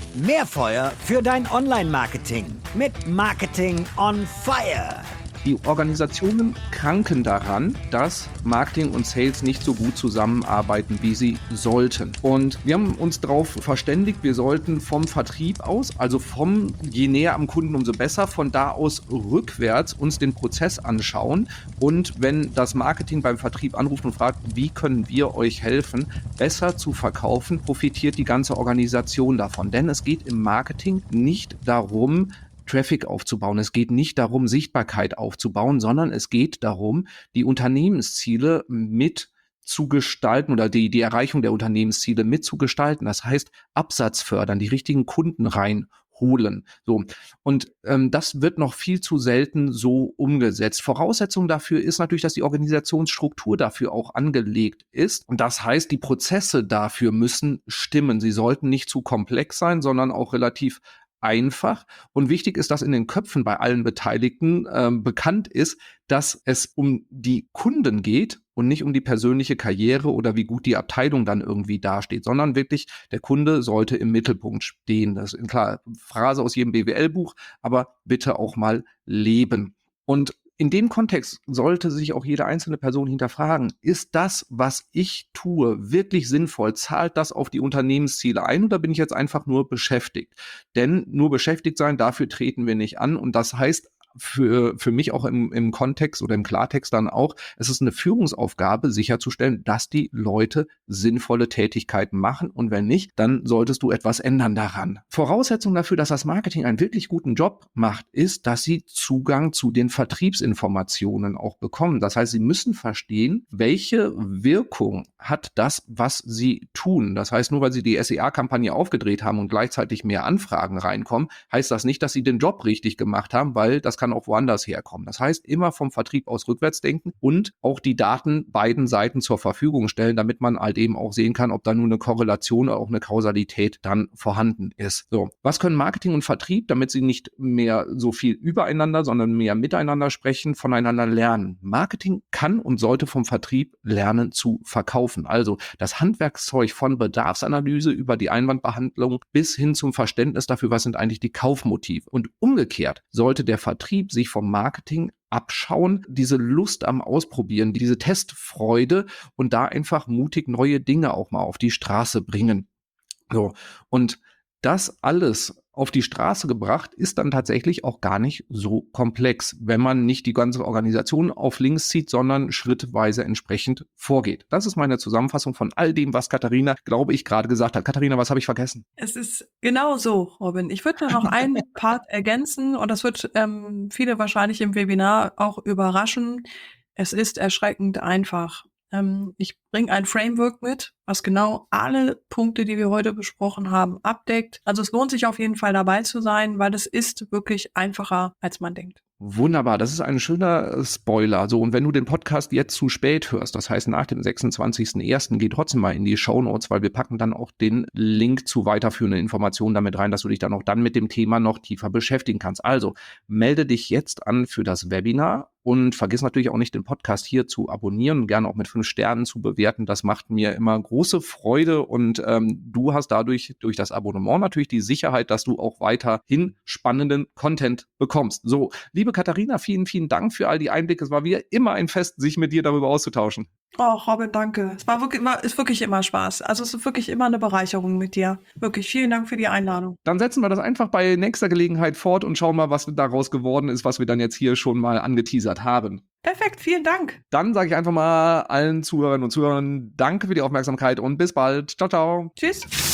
Mehr Feuer für dein Online-Marketing mit Marketing on Fire. Die Organisationen kranken daran, dass Marketing und Sales nicht so gut zusammenarbeiten, wie sie sollten. Und wir haben uns darauf verständigt, wir sollten vom Vertrieb aus, also je näher am Kunden, umso besser, von da aus rückwärts uns den Prozess anschauen. Und wenn das Marketing beim Vertrieb anruft und fragt, wie können wir euch helfen, besser zu verkaufen, profitiert die ganze Organisation davon. Denn es geht im Marketing nicht darum, Traffic aufzubauen. Es geht nicht darum, Sichtbarkeit aufzubauen, sondern es geht darum, die Unternehmensziele mitzugestalten oder die Erreichung der Unternehmensziele mitzugestalten. Das heißt, Absatz fördern, die richtigen Kunden reinholen. So. Und das wird noch viel zu selten so umgesetzt. Voraussetzung dafür ist natürlich, dass die Organisationsstruktur dafür auch angelegt ist. Und das heißt, die Prozesse dafür müssen stimmen. Sie sollten nicht zu komplex sein, sondern auch relativ einfach. Und wichtig ist, dass in den Köpfen bei allen Beteiligten bekannt ist, dass es um die Kunden geht und nicht um die persönliche Karriere oder wie gut die Abteilung dann irgendwie dasteht, sondern wirklich der Kunde sollte im Mittelpunkt stehen. Das ist eine klare Phrase aus jedem BWL-Buch, aber bitte auch mal leben. Und in dem Kontext sollte sich auch jede einzelne Person hinterfragen, ist das, was ich tue, wirklich sinnvoll? Zahlt das auf die Unternehmensziele ein oder bin ich jetzt einfach nur beschäftigt? Denn nur beschäftigt sein, dafür treten wir nicht an. Und das heißt für mich auch im Kontext oder im Klartext dann auch, es ist eine Führungsaufgabe, sicherzustellen, dass die Leute sinnvolle Tätigkeiten machen. Und wenn nicht, dann solltest du etwas ändern daran. Voraussetzung dafür, dass das Marketing einen wirklich guten Job macht, ist, dass sie Zugang zu den Vertriebsinformationen auch bekommen. Das heißt, sie müssen verstehen, welche Wirkung hat das, was sie tun. Das heißt, nur weil sie die SEA-Kampagne aufgedreht haben und gleichzeitig mehr Anfragen reinkommen, heißt das nicht, dass sie den Job richtig gemacht haben, weil das kann auch woanders herkommen. Das heißt, immer vom Vertrieb aus rückwärts denken und auch die Daten beiden Seiten zur Verfügung stellen, damit man halt eben auch sehen kann, ob da nur eine Korrelation oder auch eine Kausalität dann vorhanden ist. So, was können Marketing und Vertrieb, damit sie nicht mehr so viel übereinander, sondern mehr miteinander sprechen, voneinander lernen? Marketing kann und sollte vom Vertrieb lernen zu verkaufen. Also das Handwerkszeug von Bedarfsanalyse über die Einwandbehandlung bis hin zum Verständnis dafür, was sind eigentlich die Kaufmotive. Und umgekehrt sollte der Vertrieb sich vom Marketing abschauen, diese Lust am Ausprobieren, diese Testfreude und da einfach mutig neue Dinge auch mal auf die Straße bringen. So. Und das alles auf die Straße gebracht, ist dann tatsächlich auch gar nicht so komplex, wenn man nicht die ganze Organisation auf links zieht, sondern schrittweise entsprechend vorgeht. Das ist meine Zusammenfassung von all dem, was Katharina, glaube ich, gerade gesagt hat. Katharina, was habe ich vergessen? Es ist genau so, Robin. Ich würde noch einen Part ergänzen und das wird viele wahrscheinlich im Webinar auch überraschen. Es ist erschreckend einfach. Ich bringe ein Framework mit, was genau alle Punkte, die wir heute besprochen haben, abdeckt. Also es lohnt sich auf jeden Fall dabei zu sein, weil es ist wirklich einfacher, als man denkt. Wunderbar, das ist ein schöner Spoiler. So, und wenn du den Podcast jetzt zu spät hörst, das heißt nach dem 26.01., geh trotzdem mal in die Shownotes, weil wir packen dann auch den Link zu weiterführenden Informationen damit rein, dass du dich dann auch dann mit dem Thema noch tiefer beschäftigen kannst. Also, melde dich jetzt an für das Webinar und vergiss natürlich auch nicht, den Podcast hier zu abonnieren und gerne auch mit 5 Sternen zu bewerten. Das macht mir immer große Freude und du hast dadurch, durch das Abonnement natürlich die Sicherheit, dass du auch weiterhin spannenden Content bekommst. So, liebe Katharina, vielen, vielen Dank für all die Einblicke. Es war wie immer ein Fest, sich mit dir darüber auszutauschen. Oh, Robin, danke. Ist wirklich immer Spaß. Also es ist wirklich immer eine Bereicherung mit dir. Wirklich, vielen Dank für die Einladung. Dann setzen wir das einfach bei nächster Gelegenheit fort und schauen mal, was daraus geworden ist, was wir dann jetzt hier schon mal angeteasert haben. Perfekt, vielen Dank. Dann sage ich einfach mal allen Zuhörern und Zuhörern Danke für die Aufmerksamkeit und bis bald. Ciao, ciao. Tschüss.